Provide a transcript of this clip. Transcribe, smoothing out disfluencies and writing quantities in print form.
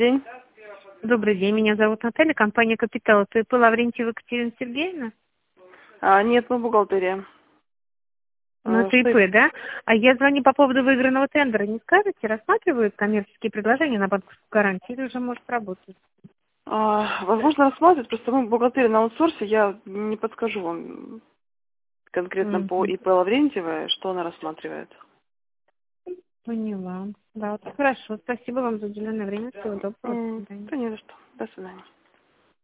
День. Добрый день, меня зовут Наталья, компания «Капитал». Это ИП Лаврентьева Екатерина Сергеевна? Нет, мы бухгалтерия. Ну, это Что? ИП, да? А я звоню по поводу выигранного тендера. Не скажете, рассматривают коммерческие предложения на банковскую гарантию или уже может работать? Возможно, рассматривать, просто мы бухгалтерия на аутсорсе, я не подскажу вам конкретно по Мгм. ИП Лаврентьевой, что она рассматривает. Поняла. Да, вот хорошо. Спасибо вам за уделенное время. Всего доброго. До свидания. Да не за что. До свидания.